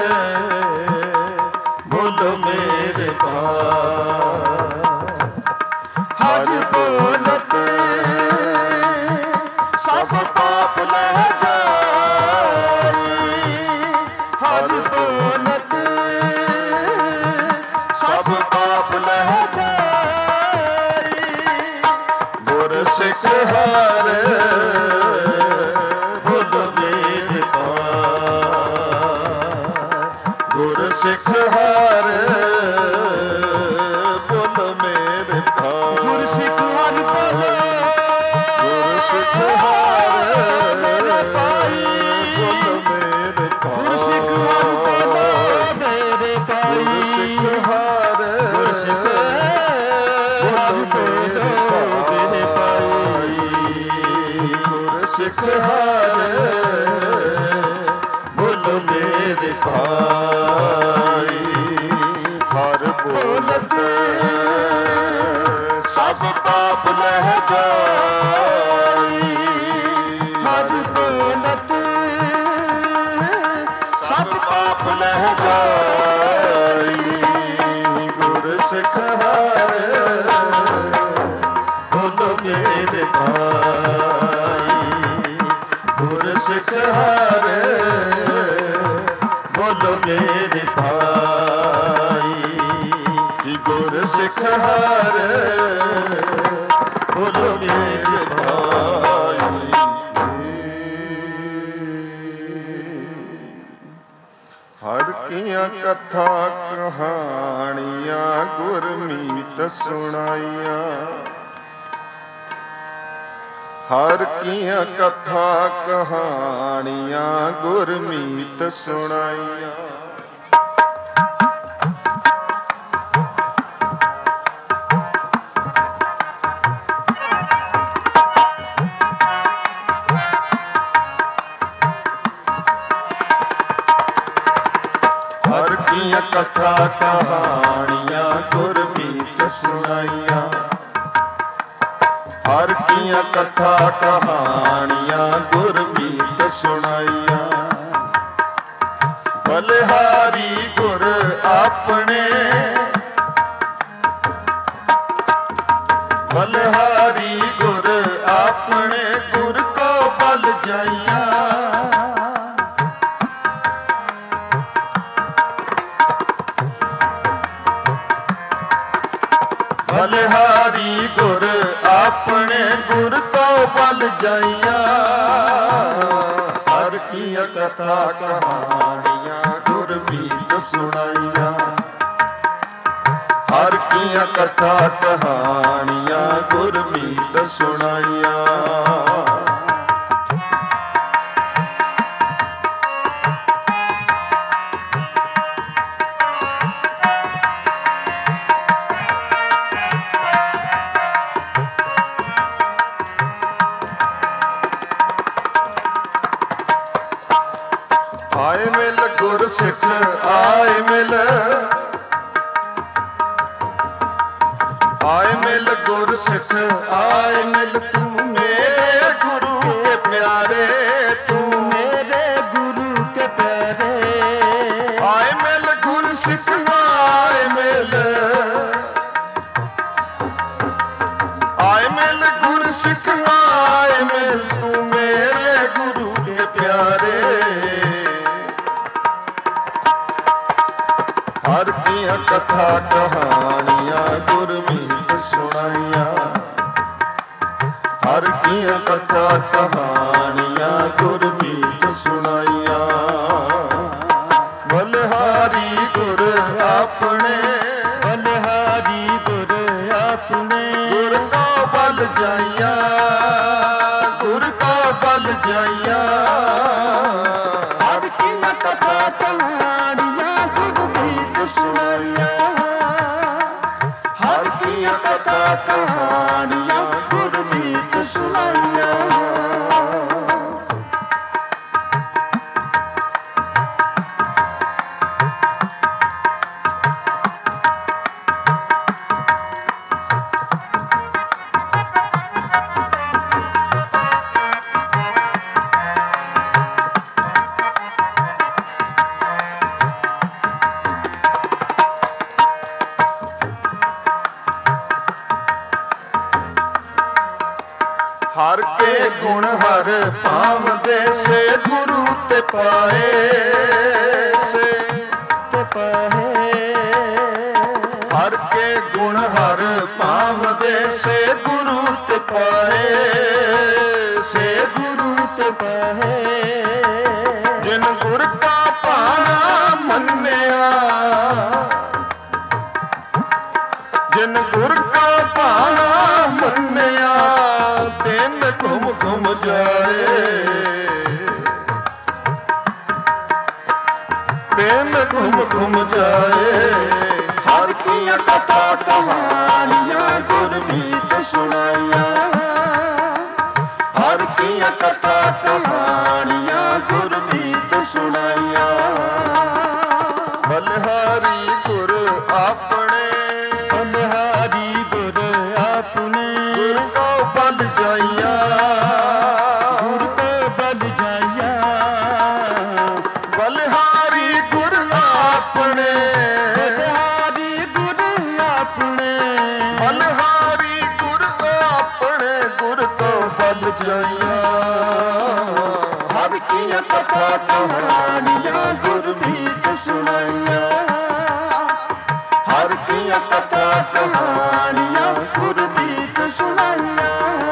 ਬੋਲੋ ਮੇਰੇ ਭਾਈ। ਹਰ ਬੋਲਤ ਸਭ ਪਾਪ ਲਹਿ ਜਾਈ। ਹਰ ਬੋਲਤ ਸਭ ਪਾਪ ਲਹਿ ਜਾਈ। ਗੁਰ ਸਿੱਖ ਹਾਰ ਬੋਲੋ ਮੇਰੇ ਭਾਈ। ਗੁਰ ਸਿੱਖ ਹਾਰ ਬੋਲੋ ਮੇਰੇ ਭਾਈ। ਗੁਰ ਸਿੱਖ ਹਾਰ ਬੋਲੋ। ਗੁਰ ਸਿੱਖ ਹਾਰ ਮੇਰੇ ਭਾਈ। ਬੋਲੋ ਮੇਰੇ ਭਾਈ। ਗੁਰ ਸਿੱਖ ਹਾਰ ਬੋਲੋ ਮੇਰੇ ਭਾਈ। ਹਾਰ ਗੁਰਸਿੱਖ ਬੋਲੋ ਮੇਰੇ ਭਾਈ ਗੁਰਸਿੱਖ ਹਾਰ ਬੋਲੋ ਮੇਰੇ ਭਾਈ ਹਰ ਬੋਲਤ ਸਭ ਪਾਪ ਲਹਿ ਜਾਈ ਹਰ ਬੋਲਤ ਸਭ ਪਾਪ ਲਹਿ ਜਾਈ ਗੁਰਸਿੱਖ ਹਾਰ ਬੋਲੋ ਮੇਰੇ ਭਾਈ ਗੁਰਸਿੱਖ ਹਾਰ ਬੋਲੋ ਮੇਰੇ ਭਾਈ ਗੁਰਸਿੱਖ ਹਾਰ ਬੋਲੋ ਮੇਰੇ ਭਾਈ ਹਰ ਕੀਆਂ ਕਥਾ ਕਹਾਣੀਆਂ ਗੁਰਮੀਤ ਸੁਣਾਈਆਂ ਹਰ ਕੀਆਂ ਕਥਾ ਕਹਾਣੀਆਂ ਗੁਰਮੀਤ ਸੁਣਾਈਆਂ ਹਰ ਕੀਆਂ ਕਥਾ ਕਹਾਣੀਆਂ ਗੁਰਮੀਤ ਸੁਣਾਈਆਂ ਹਰ ਕੀਆਂ ਕਥਾ ਕਹਾਣੀਆਂ ਗੁਰਮੀਤ ਸੁਣਾਈਆਂ ਬਲਿਹਾਰੀ ਗੁਰ ਆਪਣੇ ਬਲਿਹਾਰੀ ਗੁਰ ਆਪਣੇ ਗੁਰ ਕੋ ਬਲ ਜਾਈਆਂ ਬਲਿਹਾਰੀ ਗੁਰ ਆਪਣੇ ਗੁਰ ਤੋਂ ਬਲ ਜਾਈਆਂ ਹਰ ਕੀਆਂ ਕਥਾ ਕਹਾਣੀਆਂ ਗੁਰਮੀਤ ਸੁਣਾਈਆਂ ਹਰ ਕੀਆਂ ਕਥਾ ਕਹਾਣੀਆਂ ਗੁਰਮੀਤ ਸੁਣਾਈਆਂ ਆਏ ਮਿਲ ਗੁਰਸਿੱਖ ਆਏ ਮਿਲ ਆਏ ਮਿਲ ਗੁਰਸਿੱਖ ਆਏ ਮਿਲ ਤੂੰ ਮੇਰੇ ਗੁਰੂ ਕੇ ਪਿਆਰੇ ਤੂੰ ਮੇਰੇ ਗੁਰੂ ਕੇ ਪਿਆਰੇ ਆਏ ਮਿਲ ਗੁਰਸਿੱਖ ਆਏ ਮਿਲ ਆਏ ਮਿਲ ਗੁਰਸਿੱਖ ਆਏ ਮਿਲ ਤੂੰ ਮੇਰੇ ਗੁਰੂ ਕੇ ਪਿਆਰੇ ਹਰ ਕੀਆਂ ਕਥਾ ਕਹਾਣੀਆਂ ਗੁਰਮੀਤ ਸੁਣਾਈਆਂ ਹਰ ਕੀਆਂ ਕਥਾ ਕਹਾਣੀਆਂ ਗੁਰਮੀਤ ਸੁਣਾਈਆਂ ਬਲਿਹਾਰੀ ਗੁਰ ਆਪਣੇ ਬਲਿਹਾਰੀ ਗੁਰ ਆਪਣੇ ਗੁਰ ਕੋ ਬਲ ਜਾਈਆਂ ਗੁਰ ਕੋ ਬਲ ਜਾਈਆਂ ਹਰ ਕੀਆਂ ਕਥਾ ਕਹਾਣੀਆਂ ਗੁਰਮੀਤ ਸੁਣਾਈਆਂ ਹਰ ਕੀਆਂ ਕਥਾ ਕਹਾਣੀਆਂ ਗੁਰਮੀਤ ਸੁਣਾਈਆਂ ਹਰ ਕੇ ਗੁਣ ਹਰ ਪਾਵਦੇ ਸੇ ਗੁਰੂ ਤੇ ਪਾਏ ਸੇ ਤੇ ਪਾਹੇ ਹਰ ਕੇ ਗੁਣ ਹਰ ਪਾਵਦੇ ਸੇ ਗੁਰੂ ਤੇ ਪਾਏ ਸੇ ਗੁਰੂ ਤੇ ਪਾਹੇ ਜਿਨ ਗੁਰ ਕਾ ਭਾਣਾ ਮੰਨਿਆ ਜਿਨ ਗੁਰ ਕਾ ਭਾਣਾ ਮੰਨਿਆ ਤਿਨ ਘੁਮ ਘੁਮ ਜਾਏ ਤਿਨ ਘੁਮ ਘੁਮ ਜਾਏ ਕੀਆਂ ਕਥਾ ਕਹਾਣੀਆਂ ਗੁਰਮੀਤ ਸੁਣਾਈਆਂ ਹਰ ਕੀਆਂ ਕਥਾ ਕਹਾਣੀਆਂ ਗੁਰਮੀਤ ਸੁਣਾਈਆਂ ਬਲਿਹਾਰੀ ਗੁਰ ਆਪਣੇ ਬਲਿਹਾਰੀ ਗੁਰ ਆਪਣੇ ਗੁਰ ਕੋ ਬਲ ਜਾਈਆਂ ਗੁਰ ਕੋ ਬਲ ਜਾਈਆਂ ਬਲਿਹਾਰੀ ਗੁਰ ਆਪਣੇ ਬਲਿਹਾਰੀ ਗੁਰ ਆਪਣੇ ਬਲਿਹਾਰੀ ਗੁਰ ਆਪਣੇ ਗੁਰ ਕੋ ਬਲ ਜਾਈਆਂ ਹਰ ਕੀਆਂ ਕਥਾ ਕਹਾਣੀਆਂ ਗੁਰਮੀਤ ਸੁਣਾਈਆਂ ਹਰ ਕੀਆਂ ਕਥਾ ਕਹਾਣੀਆਂ ਗੁਰਮੀਤ ਸੁਣਾਈਆਂ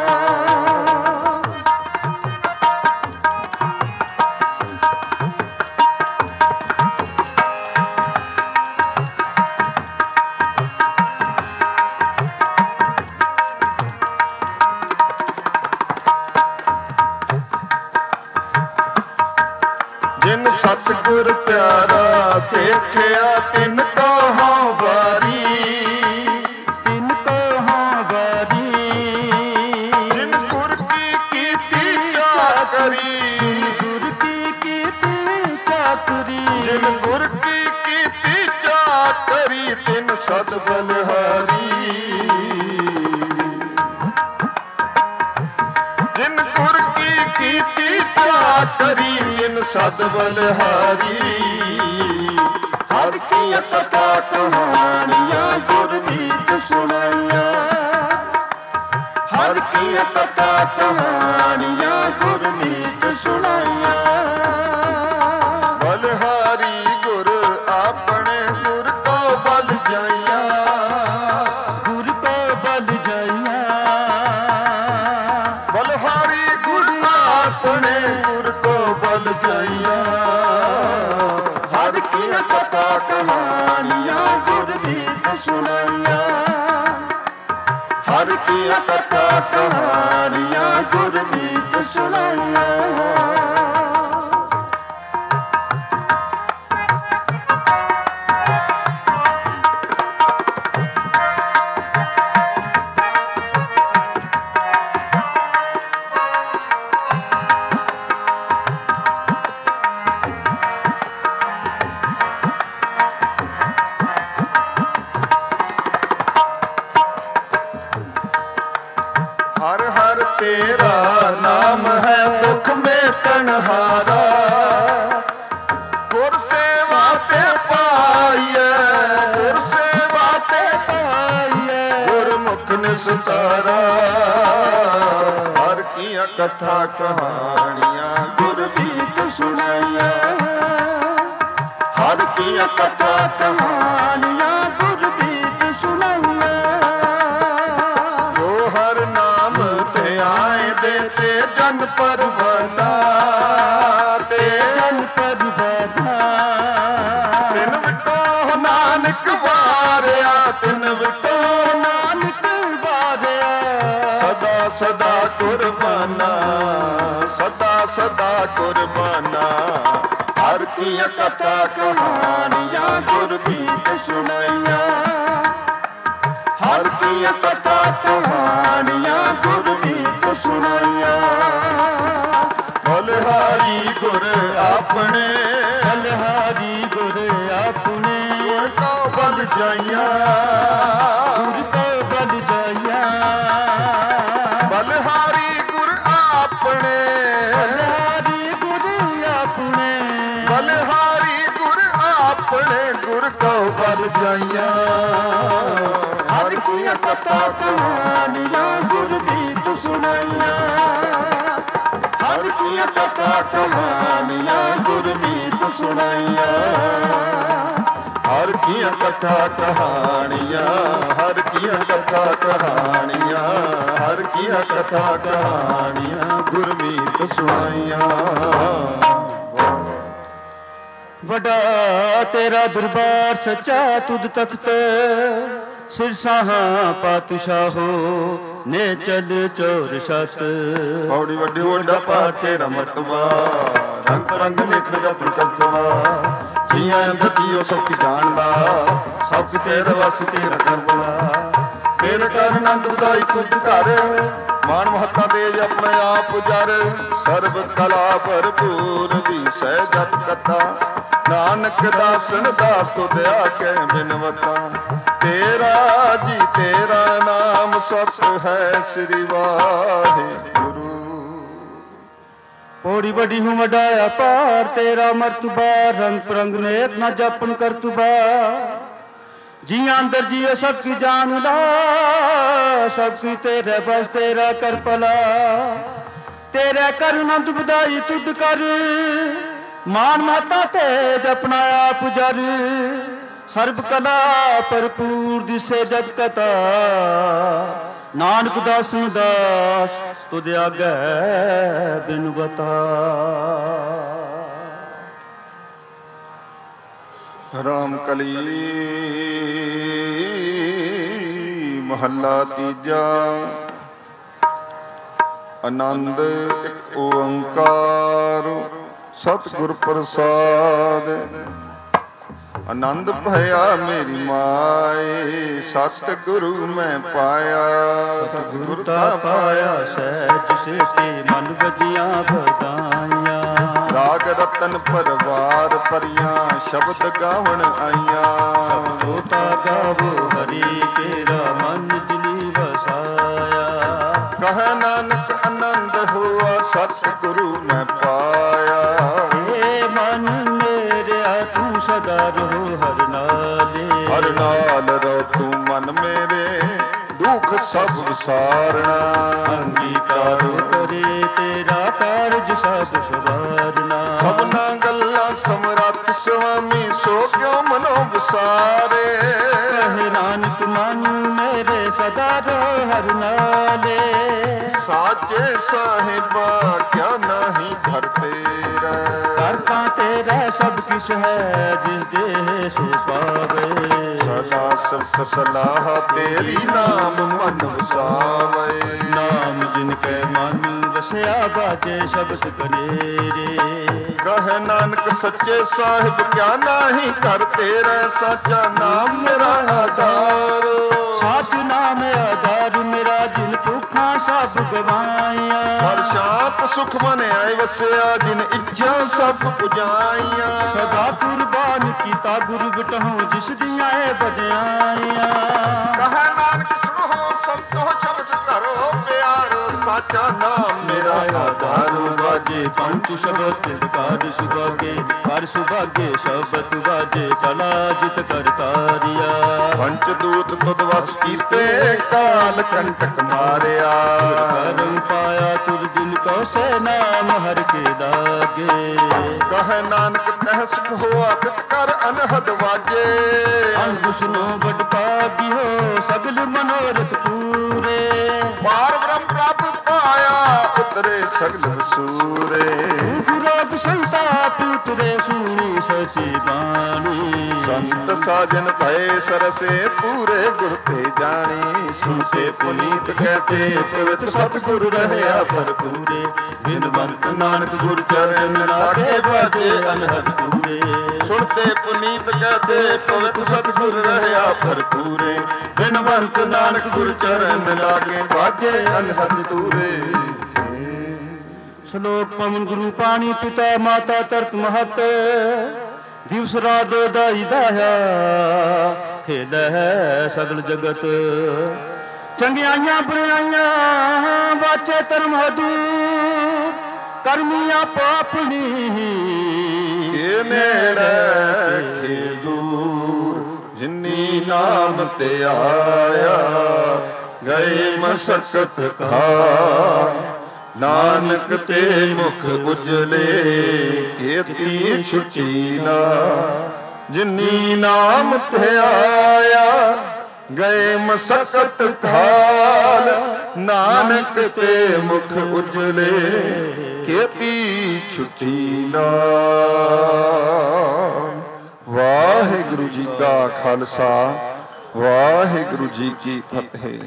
ਜਿਨ ਸਤਿਗੁਰ ਪਿਆਰਾ ਦੇਖਿਆ ਤਿਨ ਕੋ ਵਾਰੀ ਤਿਨ ਕੋ ਹਾਂ ਵਾਰੀ ਜਿਨ ਗੁਰ ਕੀ ਕੀਤੀ ਚਾਕਰੀ ਗੁਰ ਕੀ ਕੀਤੀ ਚਾਕਰੀ ਜਿਨ ਗੁਰ ਕੀ ਕੀਤੀ ਚਾਕਰੀ ਤਿਨ ਸਦ ਬਲਿਹਾਰੀ ਜਿਨ ਗੁਰ ਕੀ ਕੀਤੀ ਚਾਕਰੀ ਤਿਨ ਸਦ ਬਲਿਹਾਰੀ ਹਰ ਕੀਆਂ ਕਥਾ ਕਹਾਣੀਆਂ ਗੁਰਮੀਤ ਸੁਣਾਈਆਂ ਹਰ ਕੀਆਂ ਕਥਾ ਕਹਾਣੀਆਂ ਗੁਰਮੀਤ ਸੁਣਾਈਆਂ ਬਲਿਹਾਰੀ ਗੁਰ ਆਪਣੇ ਗੁਰ ਕੋ ਬਲ ਜਾਈਆਂ ਗੁਰ ਕੋ ਬਲ ਜਾਈਆਂ ਬਲਿਹਾਰੀ ਗੁਰ ਆਪਣੇ ਗੁਰ ਕੋ ਬਲ ਜਾਈਆਂ ਹਰ ਕੀਆਂ ਕਥਾ ਕਹਾਣੀਆਂ ਗੁਰਮੀਤ ਸੁਣਾਈਆਂ ਹਰ ਕੀਆਂ ਕਥਾ ਕਹਾਣੀਆਂ ਗੁਰਮੀਤ ਸੁਣਾਈਆਂ ਹਰ ਹਰ ਤੇਰਾ ਨਾਮ ਹੈ ਦੁਖ ਮੇਟਣ ਹਾਰਾ ਗੁਰ ਸੇਵਾ ਤੇ ਪਾਈਐ ਗੁਰ ਸੇਵਾ ਤੇ ਪਾਈਐ ਗੁਰਮੁਖ ਨਿਸਤਾਰਾ ਹਰ ਕੀਆਂ ਕਥਾ ਕਹਾਣੀਆਂ ਗੁਰਮੀਤ ਸੁਣਾਈਆਂ ਹਰ ਕੀਆਂ ਕਥਾ ਕਹਾਣੀਆਂ ਗੁਰਮੀਤ ਸੁਣਾਈਆਂ ਜੋ ਹਰ ਨਾਮ ਤੇ ਆਏ ਦੇ ਤੇ ਜਨ ਪਰਵਾਨਾ ਤੇ ਜਨ ਪਰਵਾਨਾ ਤਿਨ ਵਿਟੋ ਨਾਨਕ ਵਾਰਿਆ ਤਿਨ ਵਿਟੋ ਨਾਨਕ ਵਾਰਿਆ ਸਦਾ ਸਦਾ ਕੁਰਬਾਨਾ ਸਦਾ ਸਦਾ ਕੁਰਬਾਨਾ ਹਰ ਕੀਆਂ ਕਥਾ ਕਹਾਣੀਆਂ ਗੁਰਮੀਤ ਸੁਣਾਈਆਂ ਹਰ ਕੀਆਂ ਕਥਾ ਕਹਾਣੀਆਂ ਗੁਰਮੀਤ ਸੁਣਾਈਆਂ ਬਲਿਹਾਰੀ ਗੁਰ ਆਪਣੇ ਬਲਿਹਾਰੀ ਗੁਰ ਆਪਣੇ ਗੁਰ ਕੋ ਬਲ ਜਾਈਆਂ ਗੁਰ ਕੋ ਬਲ ਜਾਈਆਂ ਬਲਿਹਾਰੀ ਗੁਰ ਆਪਣੇ ਬਲਿਹਾਰੀ ਗੁਰ ਆਪਣੇ ਬਲਿਹਾਰੀ ਗੁਰ ਆਪਣੇ ਗੁਰ ਕੋ ਬਲ ਜਾਈਆਂ ਹਰ ਕੀਆਂ ਕਥਾ ਕਹਾਣੀਆਂ ਗੁਰਮੀਤ ਸੁਣਾਈਆਂ ਹਰ ਕੀਆਂ ਕਥਾ ਕਹਾਣੀਆਂ ਗੁਰਮੀਤ ਸੁਣਾਈਆਂ ਹਰ ਕੀਆਂ ਕਥਾ ਕਹਾਣੀਆਂ ਹਰ ਕੀਆਂ ਕਥਾ ਕਹਾਣੀਆਂ ਹਰ ਕੀਆਂ ਕਥਾ ਕਹਾਣੀਆਂ ਗੁਰਮੀਤ ਸੁਣਾਈਆਂ ਵੱਡਾ ਤੇਰਾ ਦਰਬਾਰ ਸੱਚਾ ਤੁਧ ਤਖਤ ਸਿਰ ਸਾਹਾਂ ਪਾਤਸ਼ਾਹੋ ਨੇ ਚਲ ਚੋਰ ਸਤ ਔੜੀ ਵੱਡੀ ਵੱਡਾ ਪਾ ਤੇਰਾ ਮਰਤਬਾ ਰੰਗ ਰੰਗ ਨਿਖਰ ਦਾ ਪ੍ਰਤਵਾ ਜੀਆਂ ਜੀਓ ਸਭ ਕੀ ਜਾਣਦਾ, ਸਭ ਤੇਰੇ ਵਸ ਤੇਰਾ ਕਰਦਾ। ਤੇਰੇ ਕਰ ਆਨੰਦ ਵਧਾਈ ਤੁਝ ਘਰ, ਮਾਨ ਮਹੱਤਾ ਤੇਜ ਆਪਣੇ ਆਪ ਉਜਰ। ਸਰਬ ਕਲਾ ਭਰਪੂਰ ਦੀ ਸਹਿਜਤ ਕਥਾ, ਨਾਨਕ ਦਾਸਨ ਦਾਸ ਤੁਧ ਆਗੇ ਬਿਨਵਤਾ। ਤੇਰਾ ਜੀ ਤੇਰਾ ਨਾਮ ਸਤ ਹੈ, ਸ੍ਰੀ ਵਾਹਿਗੁਰੂ। ਪੌੜੀ ਵੱਡੀ ਹੂੰ ਵਡਾਇਆ ਪਾਰ, ਤੇਰਾ ਮਰਤਬਾ ਰੰਗ ਪ੍ਰੰਗ ਨੇਕ ਨਾ ਜਪਨ ਕਰਤੁਬਾ। ਜੀਆਂ ਅੰਦਰ ਜੀਓ ਸਭ ਕੀ ਜਾਣਦਾ, ਸਭ ਕੀ ਤੇਰੇ ਬਸ ਤੇਰਾ ਕਰ ਭਲਾ। ਤੇਰੇ ਕਰ ਆਨੰਦ ਵਧਾਈ ਤੁਧ ਕਰ, ਮਾਨ ਮਹੱਤਾ ਤੇਜ ਆਪਣਾ ਆਪ ਉਜਰ। ਸਰਬ ਕਲਾ ਭਰਪੂਰ ਦਿਸੇ ਜਗ ਕਥਾ, ਨਾਨਕ ਦਾਸਨ ਦਾਸ ਤੁਧ ਆਗੇ ਬਿਨਵਤਾ। ਰਾਮ ਕਲੀ ਮਹੱਲਾ ਤੀਜਾ। ਆਨੰਦ ਇੱਕ ਓੰਕਾਰ, ਸਤਿਗੁਰ ਪ੍ਰਸਾਦ। ਆਨੰਦ ਭਇਆ ਮੇਰੀ ਮਾਏ, ਸਤਿਗੁਰੂ ਮੈਂ ਪਾਇਆ। ਸਤਿਗੁਰ ਤਾ ਪਾਇਆ ਸਹਿਜ ਸੇਤੀ, ਮਨ ਵਜੀਆਂ ਵਧਾਈਆਂ। ਰਾਗ ਰਤਨ ਪਰਵਾਰ ਭਰੀਆਂ, ਸ਼ਬਦ ਗਾਵਣ ਆਈਆਂ। ਸਭੋ ਤਾ ਗਾਵੋ ਹਰੀ, ਤੇਰਾ ਮਨ ਦਿਲੀ ਵਸਾਇਆ। ਕਹੈ ਨਾਨਕ ਆਨੰਦ ਹੋਆ, ਸਤਿਗੁਰੂ ਮੈਂ ਪਾਇਆ। ਏ ਮਨ ਮੇਰਿਆ ਤੂੰ ਸਦਾ ਰਹੋ ਹਰ ਨਾਲੇ। ਹਰ ਨਾਲ ਰੋ ਤੂੰ ਮਨ ਮੇਰੇ, ਦੁੱਖ ਸਭ ਵਿਸਾਰਣਾ। ਅੰਗੀਕਾਰੋ ਕਰੇ ਤੇਰਾ ਕਾਰਜ ਸਭ ਸਵਾਰਨਾ। ਸਭਨਾ ਗੱਲਾਂ ਸਮਰੱਥ ਸੁਆਮੀ, ਸੋ ਕਿਉ ਮਨੋ ਵਿਸਾਰੇ। ਕਹੇ ਨਾਨਕ ਮਨ ਮੇਰੇ ਸਦਾ ਰਹੋ ਹਰ ਨਾਲੇ। ਸਾਚੇ ਸਾਹਿਬਾ ਕਿਆ ਨਾਹੀ ਘਰ ਤੇਰਾ। ਘਰ ਤਾਂ ਤੇਰਾ ਸਭ ਕਿਛ ਹੈ, ਜਿਸ ਦੇ ਸੋ ਪਾਵੇ। ਸਦਾ ਸਿਫਤ ਸਲਾਹ ਤੇਰੀ, ਨਾਮ ਮਨ ਵਸਾਵੇ। ਨਾਮ ਜਿਨ ਕੈ ਮਨ ਵਸਿਆ, ਬਾਜੇ ਸ਼ਬਦ ਕਨੇਰੇ। ਕਹੈ ਨਾਨਕ ਸੱਚੇ ਸਾਹਿਬ ਕਿਆ ਨਾਹੀ ਘਰ ਤੇਰਾ। ਸਾਚਾ ਨਾਮ ਮੇਰਾ ਆਧਾਰ। ਸਾਚ ਨਾਮ ਆਧਾਰ ਮੇਰਾ, ਜਿਨ ਭੁੱਖਾਂ ਸਭ ਗਵਾਈਆਂ। ਹਰ ਸ਼ਾਂਤ ਸੁਖ ਮਨ ਆਏ ਵਸਿਆ, ਜਿਨ ਇੱਛਾ ਸਭ ਪੁਜਾਈਆਂ। ਸਦਾ ਕੁਰਬਾਨ ਕੀਤਾ ਗੁਰ ਬਿਟਹੁ, ਜਿਸ ਦੀਆਂ ਇਹ ਵਡਿਆਈਆਂ। ਕਹੈ ਨਾਨਕ ਸੁਣੋ ਸੰਤੋ ਸ਼ਬਦ ਧਰੋ ਪਿਆਰੋ। ਸਾਚਾ ਨਾਮ ਮੇਰਾ ਆਧਾਰ। ਵਾਜੇ ਪੰਚ ਸ਼ਬਦ ਤਿਲਕਾਰ ਸੁਭਾਗੇ, ਹਰ ਸੁਭਾਗੇ ਸ਼ਬਦ ਵਾਜੇ, ਕਲਾ ਜਿਤ ਕਰ ਤਾਰਿਆ। ਪੰਚ ਦੂਤ ਤੁਧ ਵਸ ਕੀਤੇ, ਕਾਲ ਕੰਟਕ ਮਾਰਿਆ। ਕਰਮ ਪਾਇਆ ਤੁਰ ਦਿਲ ਕੋ ਸੇ, ਨਾਮ ਹਰ ਕੇ ਲਾਗੇ। ਕਹੈ ਨਾਨਕ ਤਹ ਸੁਖ ਹੋਆ, ਤਿਤ ਕਰ ਅਨਹਦ ਵਾਜੇ। ਅੰਗ ਸੁਨੋ ਬਟ ਪਾਗੀ ਹੋ, ਸਗਲ ਮਨੋਰਥ ਪੂਰੇ। ਪਾਰ ਬ੍ਰਹਮ ਪ੍ਰਾਪਤ ਪਾਇਆ, ਉਤਰੇ ਸਗਲ ਵਸੂਰੇ। ਗੁਰੂ ਸੰਤਾਪ ਉਤਰੇ, ਸੁਣੀ ਸਚੀ ਬਾਣੀ। ਸੰਤ ਸਾਜਨ ਭਏ ਸਰਸੇ, ਪੂਰੇ ਗੁਰ ਤੇ ਜਾਣੀ। ਸੁਣਤੇ ਪੁਨੀਤ ਕਹਤੇ, ਪਵਿੱਤ ਸਤਿਗੁਰ ਰਹਿਆ ਭਰਪੂਰੇ। ਬਿਨਵੰਤ ਨਾਨਕ ਗੁਰ ਚਰਨ ਲਾਗੇ, ਬਾਜੇ ਅਨਹਦ ਪੂਰੇ। ਸੁਣਤੇ ਪੁਨੀਤ ਕਹਤੇ, ਪਵਿੱਤ ਸਤਿਗੁਰ ਰਹਿਆ ਭਰਪੂਰੇ। ਬਿਨਵੰਤ ਨਾਨਕ ਗੁਰ ਚਰਨ ਲਾਗੇ, ਬਾਜੇ ਅਨਹਦ ਤੂਰੇ। ਸ਼ਲੋਕ ਪਵਨ ਗੁਰੂ ਪਾਣੀ ਪਿਤਾ ਮਾਤਾ ਤਰਤ ਮਹਤ। ਦਿਵਸ ਰਾਤ ਦਾਈ ਦਾਇਆ, ਖੇਲੇ ਹੈ ਸਗਲ ਜਗਤ। ਚੰਗਿਆਈਆਂ ਬੁਰਾਈਆਂ ਬਾਚੇ ਧਰਮ ਹਦੂਰ, ਕਰਮੀਆਂ ਪਾਪਣੀ ਇਹ ਨੇੜੇ ਖੇ ਦੂਰ। ਜਿਨੀ ਨਾਮ ਤੇ ਆਇਆ, ਗਏ ਮਸਕਤ ਖਾ। ਨਾਨਕ ਤੇ ਮੁਖ ਉਜਲੇ, ਕੀਤੀ ਛੁਟੀ ਨਾ। ਜਿਨੀ ਨਾਮ ਤੇ ਆਇਆ, ਗਏ ਮਸਕਤ ਖਾਲ। ਨਾਨਕ ਤੇ ਮੁਖ ਉਜਲੇ, ਕੀਤੀ ਛੁਟੀ ਨਾ। ਵਾਹਿਗੁਰੂ ਜੀ ਕਾ ਖਾਲਸਾ, ਵਾਹਿਗੁਰੂ ਜੀ ਕੀ ਫਤਿਹ।